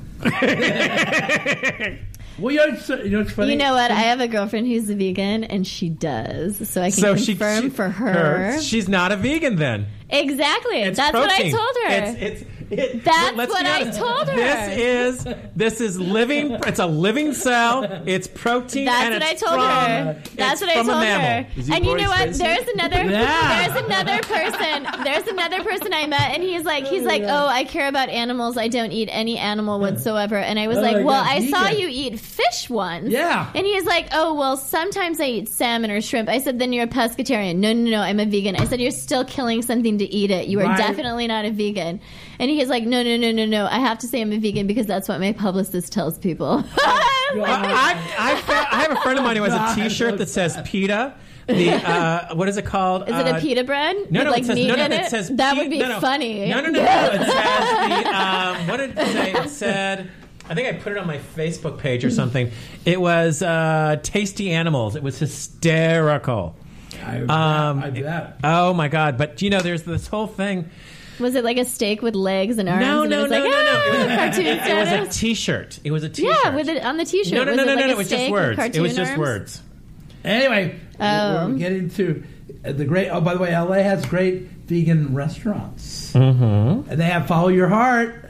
Well, you know, it's, you know, it's funny. You know what? I have a girlfriend who's a vegan, and she does. So I can So she, confirm she for her. she's not a vegan then. Exactly. It's That's protein. what I told her. It's, it's, it, That's let's what be I honest. told her. This is this is living. It's a living cell. It's protein. That's and what I it's told from, her. That's it's what I from a told mammal. her. Is he And you Boris know what? Johnson? There's another. Yeah. There's another person. There's another person I met, and he's like, he's like, oh, I care about animals. I don't eat any animal whatsoever. And I was Oh, like, yeah, well, I saw vegan. you eat fish once. Yeah. And he's like, oh, well, sometimes I eat salmon or shrimp. I said, then you're a pescatarian. No, no, no, I'm a vegan. I said, you're still killing something to eat it. You are Right. definitely not a vegan. And he's like, no, no, no, no, no. I have to say I'm a vegan because that's what my publicist tells people. I, I, I, found, I have a friend of mine who has a T-shirt that says PETA. The uh, what is it called? Is it Uh, a pita bread? No, with no, like it says, meat no, no, in it it? says that pe- would be no, no. funny. No, no, no, no. It says the um, what did it say? It said. I think I put it on my Facebook page or something. It was uh, Tasty Animals. It was hysterical. I, Um, I bet. Oh my god! But you know, there's this whole thing. Was it like a steak with legs and arms? No, and no, it was no, like, no, no. ah, It was, cartoon it was a status? T-shirt. It was a T-shirt. Yeah, with it on the T-shirt. No, no, was no, it no, like no. a It was just steak with words. It was cartoon just arms? words. Anyway, Oh. we're getting to the great. Oh, by the way, L A has great vegan restaurants, Mm-hmm. and they have Follow Your Heart.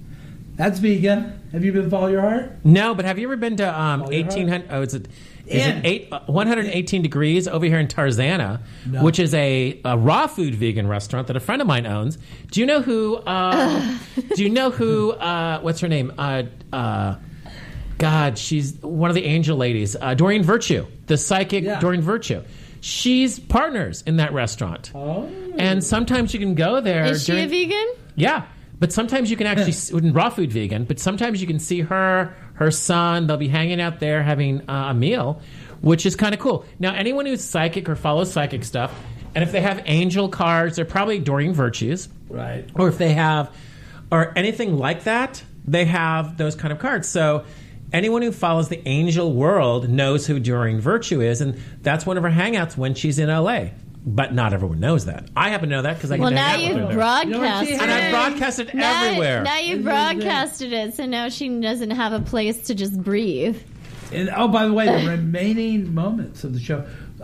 That's vegan. Have you been to Follow Your Heart? No, but have you ever been to um, Follow Your Heart? eighteen hundred? Oh, is it? Is In. it eight, uh, one hundred eighteen degrees over here in Tarzana, No. which is a, a raw food vegan restaurant that a friend of mine owns. Do you know who? Uh, do you know who? Uh, what's her name? Uh, uh, God, she's one of the angel ladies. Uh, Doreen Virtue, the psychic Yeah. Doreen Virtue. She's partners in that restaurant, Oh, and sometimes you can go there. Is she during, a vegan? Yeah, but sometimes you can actually s- raw food vegan. But sometimes you can see her, her son. They'll be hanging out there having uh, a meal, which is kind of cool. Now, anyone who's psychic or follows psychic stuff, and if they have angel cards, they're probably Doreen Virtues, right. or if they have, or anything like that, they have those kind of cards. So, anyone who follows the angel world knows who Doreen Virtue is, and that's one of her hangouts when she's in L A. But not everyone knows that. I happen to know that because I can Well, hang now out with her you've there. broadcasted You know what And she I it. broadcasted Now, everywhere. now you've broadcasted it, so now she doesn't have a place to just breathe. And oh, by the way, the remaining moments of the show,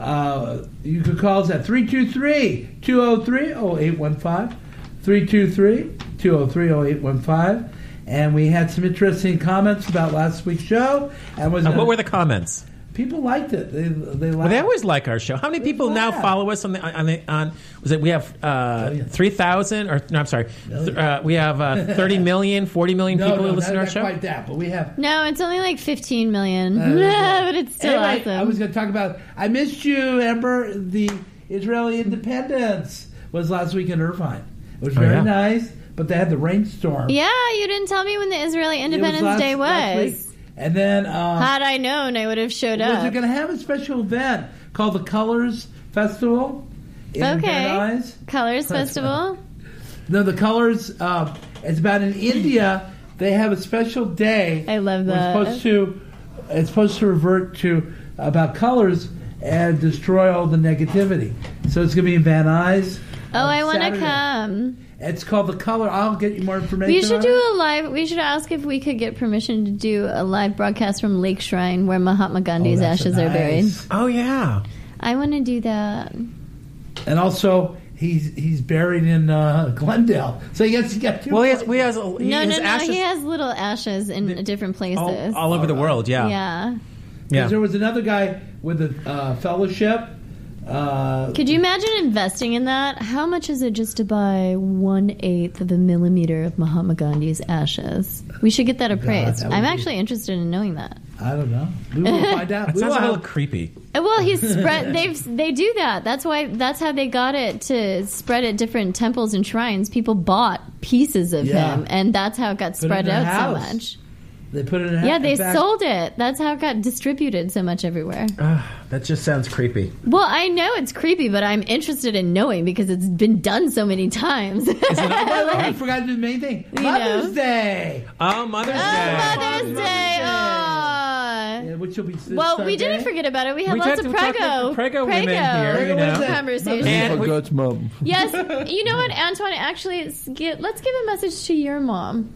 uh, you could call us at three two three, two oh three, oh eight one five, three two three, two oh three, oh eight one five. And we had some interesting comments about last week's show. And was Uh, what were the comments? people liked it? They they Well, liked they always like our show. How many people now laugh. follow us on the on the on? Was it we have uh, Million. three thousand or no? I'm sorry, Th- uh, we have uh, thirty million, forty million no, people no, who listen not, to our not show. quite that, but we have. No, it's only like fifteen million. Uh, but it's still Anyway, awesome. I was going to talk about. I missed you, Amber. The Israeli independence was last week in Irvine. It was Oh, very yeah. nice, but they had the rainstorm. yeah, you didn't tell me when the Israeli It was Independence last- Day last was. week. And then uh, Had I known, I would have showed was up. they're going to have a special event called the Colors Festival in Okay. Van Nuys. Colors Festival. No, the Colors. Uh, it's about in India. They have a special day. I love where that. It's supposed to. It's supposed to revert to about colors and destroy all the negativity. So it's going to be in Van Nuys. Oh, on I want to Saturday. come. It's called the Color. I'll get you more information. We should on do it. a live. We should ask if we could get permission to do a live broadcast from Lake Shrine, where Mahatma Gandhi's Oh, that's ashes are buried. nice. Oh yeah, I want to do that. And also, he's he's buried in uh, Glendale. So he gets he got two. well he has we has he, No, his no, no. ashes He has little ashes in different places. all, all over the world. Yeah, yeah. yeah. There was another guy with a uh, fellowship. Uh, Could you imagine investing in that? How much is it just to buy one eighth of a millimeter of Mahatma Gandhi's ashes? We should get that appraised. that would I'm be- actually interested in knowing that. I don't know. We will find out. That We sounds will a little have- creepy. Uh, Well, he's spread. They've they do that. That's why. That's how they got it to spread at different temples and shrines. People bought pieces of Yeah. him, and that's how it got Put it spread in their out so house. much. They put it in. a- Yeah, they in fact- sold it. That's how it got distributed so much everywhere. That just sounds creepy. Well, I know it's creepy, but I'm interested in knowing because it's been done so many times. Oh, by the way, I forgot to do the main thing. You Mother's know. Day. Oh, Mother's Oh, Day. Mother's Day! Aw. Yeah, which will be this Well, we Sunday. didn't forget about it. We had We lots talked- of we talked Prego. about the Prego women here, you know. Conversation. And I we- forgot, Mom. Yes, you know what, Antoine? Actually, let's give, let's give a message to your mom.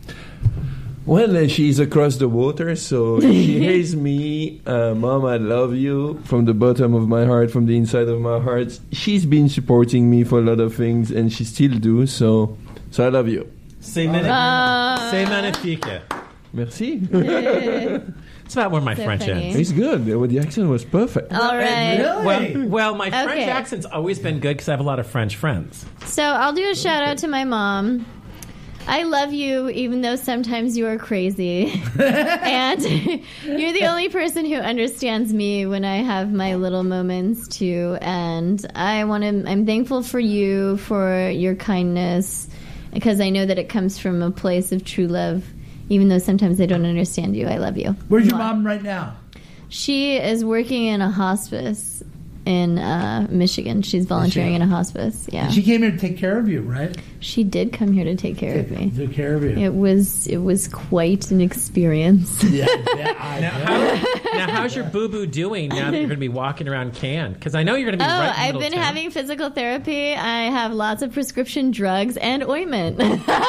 Well, uh, she's across the water, so she hears me. Uh, Mom, I love you from the bottom of my heart, from the inside of my heart. She's been supporting me for a lot of things, and she still do. So, so I love you. Say magnifique. Uh, Say magnifique. Merci. It's about where my So French funny. ends. It's good. Uh, The accent was perfect. All right. Really? Well, well, my French Okay. accent's always been good because I have a lot of French friends. So I'll do a shout out to my mom. I love you, even though sometimes you are crazy. And you're the only person who understands me when I have my little moments too. And I want to, I'm thankful for you, for your kindness, because I know that it comes from a place of true love. Even though sometimes I don't understand you, I love you. Where's your Mwah. mom right now? She is working in a hospice in uh, Michigan. She's volunteering in a hospice. Yeah. She came here to take care of you, right? She did come here to take care of me. Took care of you. It was it was quite an experience. Yeah, yeah, I Now, bet. how, now how's your boo boo doing now that you're going to be walking around Cannes? Because I know you're going to Oh, be right in the I've middle been of town. having physical therapy. I have lots of prescription drugs and ointment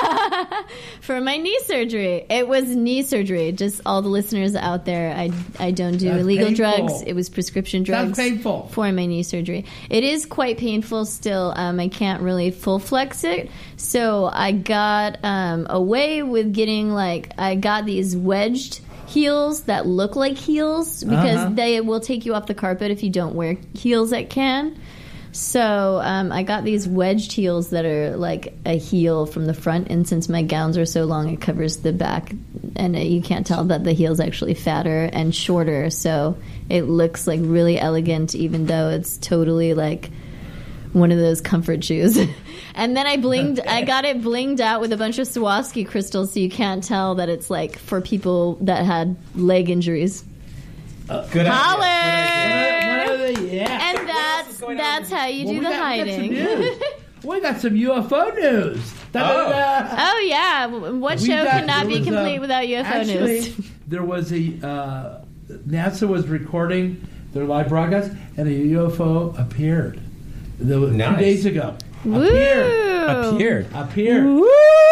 for my knee surgery. It was knee surgery. Just all the listeners out there, I I don't do That's illegal painful. drugs. It was prescription Sounds drugs painful. for my knee surgery. It is quite painful still. Um, I can't really full flex it. So I got um, away with getting like, I got these wedged heels that look like heels because Uh-huh. they will take you off the carpet if you don't wear heels that can. So um, I got these wedged heels that are like a heel from the front, and since my gowns are so long, it covers the back, and uh, you can't tell that the heel's actually fatter and shorter. So it looks like really elegant, even though it's totally like one of those comfort shoes. And then I blinged, I got it blinged out with a bunch of Swarovski crystals, so you can't tell that it's like for people that had leg injuries. Good Holler! What are they? Yeah. And that's going on? that's how you Well, do we the got- we got some hiding. news. We got some U F O news. Da-da-da. Oh yeah, what We show got- cannot there be was, complete uh, without U F O actually, news? there was a uh, NASA was recording their live broadcast, and a U F O appeared. The, Nice. Two days ago. Woo! Appeared. Appeared. Appeared. Woo!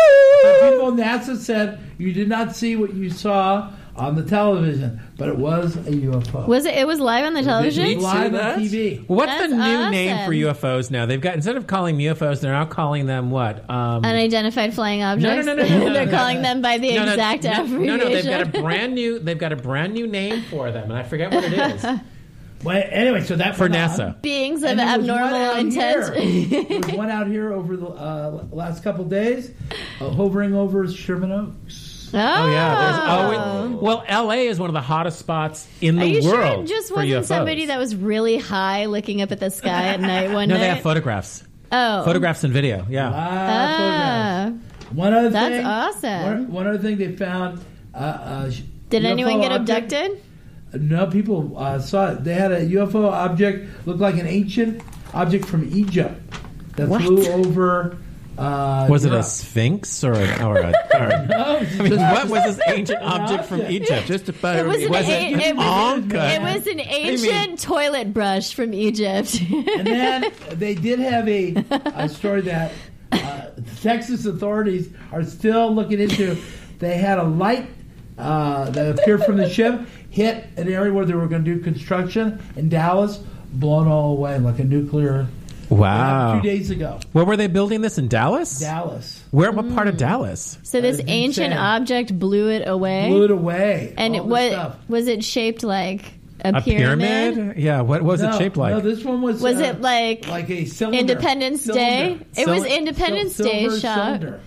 The people at NASA said you did not see what you saw on the television, but it was a U F O. Was it? It was live on the It television. was live See on that? T V. What's That's the new awesome. name for U F Os now? They've got instead of calling them U F Os, they're now calling them what? Um, Unidentified flying objects. no, no, no, no, They're no. calling them by the no, no, exact no, abbreviation. No, no, they've got a brand new. They've got a brand new name for them, and I forget what it is. Well, anyway, so that For went on. NASA. beings of And there was one abnormal out intent. here. There was one out here over the uh, last couple days, uh, hovering over Sherman Oaks. Oh, Oh yeah, there's always. Well, L A is one of the hottest spots in the Are you world. sure it just for wasn't U F Os. somebody that was really high looking up at the sky at night one No, night? they have photographs. oh. Photographs and video. Yeah. Ah, Ah. photographs. One other That's thing. awesome. One, one other thing they found. Uh, uh, sh- Did U F O anyone get object- abducted? No, people uh, saw it. They had a U F O object, looked like an ancient object from Egypt that What? flew over. Uh, Was it a Europe. sphinx or a, or a, or a No, I mean, what was this ancient object from object. Egypt? Just a It was pyramid. an, Was a- it it, was, Anka? it was an mean- ancient toilet brush from Egypt. And then they did have a, a story that uh, Texas authorities are still looking into. They had a light uh, that appeared from the ship, hit an area where they were going to do construction in Dallas, blown all away like a nuclear. Wow. Two days ago, Where were they building this in Dallas? Dallas Where? What part of Dallas? So this That's ancient insane. object blew it away. blew it away. and all it, this what stuff. was it shaped like? A, A pyramid? Yeah. What was no, it shaped like? No, this one was. Was uh, it like like a cylinder? Independence Cylinder. Day? It was Cyl- Independence Sil- Day silver shot. cylinder.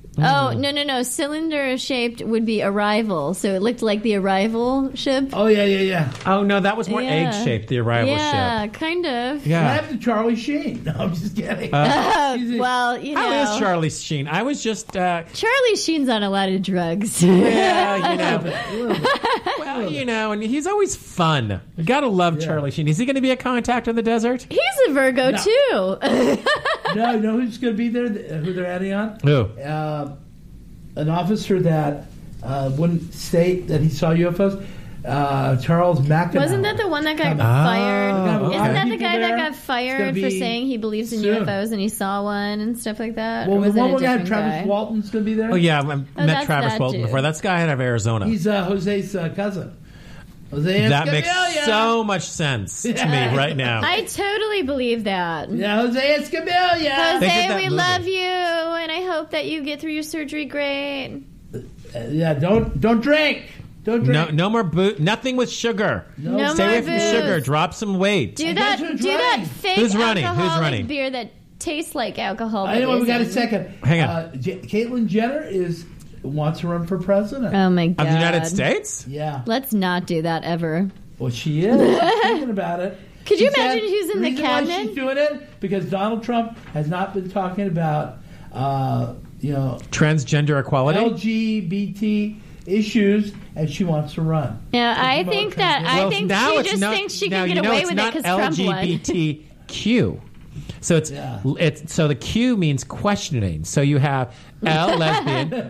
Oh no no no! Cylinder shaped would be Arrival, so it looked like the Arrival ship. Oh yeah, yeah, yeah. Oh no, that was more Yeah. egg shaped. The arrival yeah, ship. kind of. What Yeah. happened to Charlie Sheen? No, I'm just kidding. Uh, He's a- well, you know, How is Charlie Sheen? I was just. Uh, Charlie Sheen's on a lot of drugs. yeah, you A know. little bit, a little bit. Well, you know, and he's always fun. You gotta love Yeah. Charlie Sheen. Is he going to be a contact in the desert? He's a Virgo No. too. No, you know who's going to be there? th- Who they're adding on? Who? Uh, an officer that uh, wouldn't state that he saw U F Os. Uh, Charles McEnroe. Wasn't that the one that got Coming. fired? Oh, okay. Isn't that the People guy there. that got It's fired gonna for be saying he believes in soon. U F Os and he saw one and stuff like that? Well, or the was it one a we got different Travis guy? Walton's going to be there. Oh yeah, I met that's Travis that Bolton dude. before. That's the guy out of Arizona. He's uh, Jose's uh, cousin. Jose that makes Escamilla. so much sense to me right now. I totally believe that. Yeah, Jose Escamilla. They did Jose, that we movie. love you, and I hope that you get through your surgery great. Uh, yeah, don't don't drink. Don't No, drink. no more boo. Nothing with sugar. No Stay more away from booze. sugar. Drop some weight. Do And that. guess who's Do that running? fake Who's running? Who's alcoholic running? beer that tastes like alcohol. I know but we got a isn't. second. Hang on. Uh, J- Caitlyn Jenner is wants to run for president. Oh my god! Of the United States? yeah. Let's not do that ever. Well, she is She's thinking about it. Could you She said imagine who's in the reason why cabinet? she's doing it because Donald Trump has not been talking about, uh, you know, Transgender equality? L G B T issues, and she wants to run. Yeah, I promote think that transgender. I Well, think now she it's just not, thinks she now, can you get know, away it's with it not because Trump won. L G B T Q. So it's Yeah. it's so the Q means questioning. So you have L lesbian,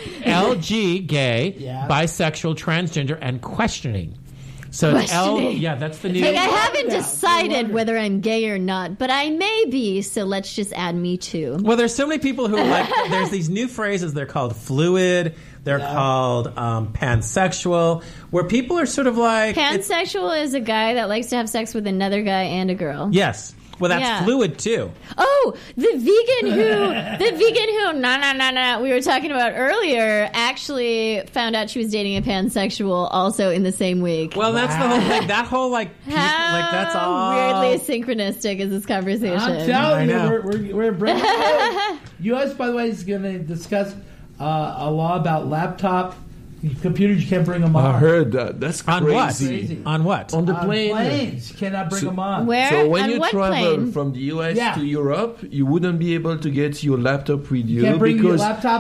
L G gay, Yeah. bisexual, transgender, and questioning. So it's L. Questioning. Yeah, that's the new. Like I wonder haven't now. I decided wonder. whether I'm gay or not, but I may be. So let's just add me too. Well, there's so many people who are like. There's these new phrases. They're called fluid. They're Yeah. called um, pansexual, where people are sort of like it's- Pansexual is a guy that likes to have sex with another guy and a girl. Yes. Well, that's Yeah. fluid too. Oh, the vegan who, the vegan who, no, no, no, no, we were talking about earlier, actually found out she was dating a pansexual also in the same week. Well, that's the whole thing. That whole like, people, How like that's all weirdly synchronistic is this conversation? I'm telling you, I know. we're, we're, we're bringing it. U S, by the way, is going to discuss uh, a law about laptop computers. You can't bring them on. I heard that. That's on what? crazy. Crazy. On what? On the On plane. planes. You cannot bring So- them on. Where? So when On you what travel plane? from the U S Yeah. to Europe, you wouldn't be able to get your laptop with you You can't bring your because laptops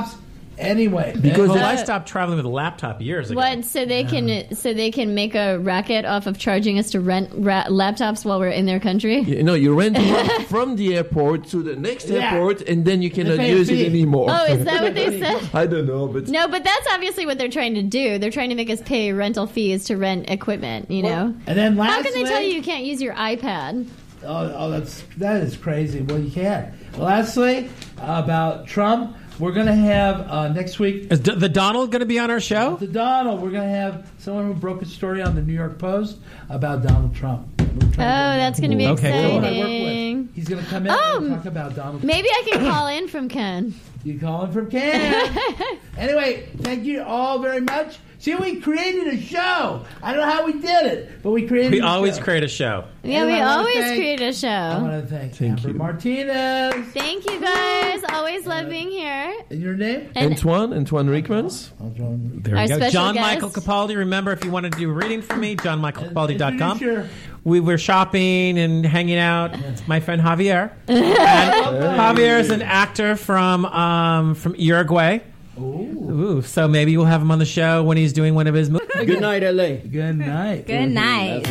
Anyway, Because Well, and- I stopped traveling with a laptop years ago. What? So they can so they can make a racket off of charging us to rent ra- laptops while we're in their country. You know, you rent one from the airport to the next Yeah. airport, and then you cannot pay a use fee. it anymore. Oh, is that what they said? I don't know, but No, but that's obviously what they're trying to do. They're trying to make us pay rental fees to rent equipment. You know. and then How lastly, can they tell you you can't use your iPad? Oh, oh, that's that is crazy. Well, you can't. Lastly, about Trump, we're going to have uh, next week. Is D- the Donald going to be on our show? The Donald, we're going to have someone who broke a story on the New York Post about Donald Trump. Oh, that's going to be Okay, cool. Someone I work exciting. with. He's going to come in Oh, and talk about Donald. Maybe I can call in from Ken. You call him from Canada. Anyway, thank you all very much. See, we created a show. I don't know how we did it, but we created. We a always show. create a show. Yeah, we Anyway, I wanna always thank- create a I show. want to thank, Thank Amber you. Martinez. Thank you guys. Always love being here. And your name? And Antoine, Antoine Rickmans. There Our we go. special John guest. Michael Capaldi. Remember, if you want to do a reading for me, john michael capaldi dot com. Introduce your- We were shopping and hanging out. It's my friend Javier. And Javier is an actor from um, from Uruguay. Ooh, so maybe we'll have him on the show when he's doing one of his movies. Good night, L A. Good night. good night.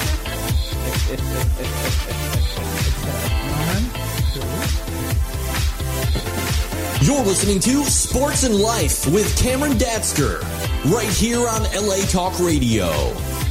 You're listening to Sports and Life with Cameron Datsker, right here on L A Talk Radio.